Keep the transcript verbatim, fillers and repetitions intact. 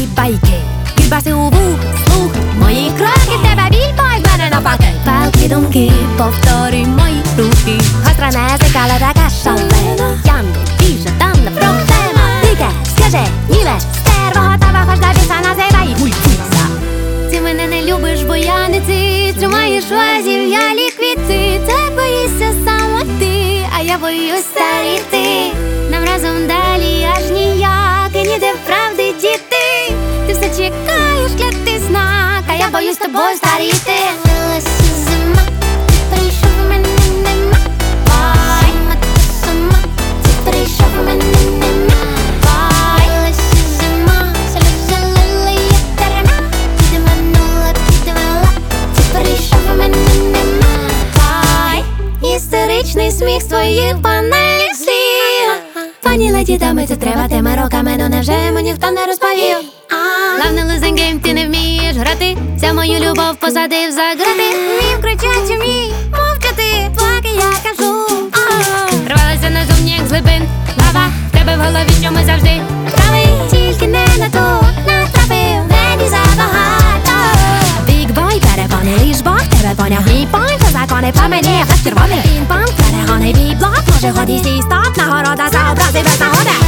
байки. Відбаси у вух, слух, мої кроки, тебе біль, бой, в мене навпаки. Палки думки, повторюй мої рухи. Гостра язика, але така шалена. Я не більше, там не проблема. Дике, скажи, німе, стерво, готова, хоч до біса, називай гульфіса. Ти мене не любиш, бо я не ти. Тримаєш вазів, я ліквіти. Ти боїшся саме ти, а я боюсь старіти. Нам разом далі аж ніяк, і ніде правди діти. Ти все чекаєш, клятий знак, а я боюсь тобою старіти. Лилася зима, ти прийшов, мене нема. Зима та сама, ти прийшов, мене нема. Лилася зима, сльози лили, як дарма. Підманула, підвела, ти прийшов, мене нема. Істеричний сміх з твоїх банальних слів. Пані леді, дами, це треба тими роками, ну невже мені ніхто не розповів? Главний losing game, ти не вмієш грати. Вся мою любов посадив за грати. Вмів кричать, вмій мовчати, поки я кажу. Рвалася назовні, як з глибин лава. В тебе в голові, що ми завжди праві. Тільки не на ту натрапив, мені забагато. Big boy, перепони, лиш Бог тебе поняв. Мій пойнт, закони по мені, як червоний пінг-понг. Перегони бій-блок, може годі сій стоп. Нагорода за образи без нагоди.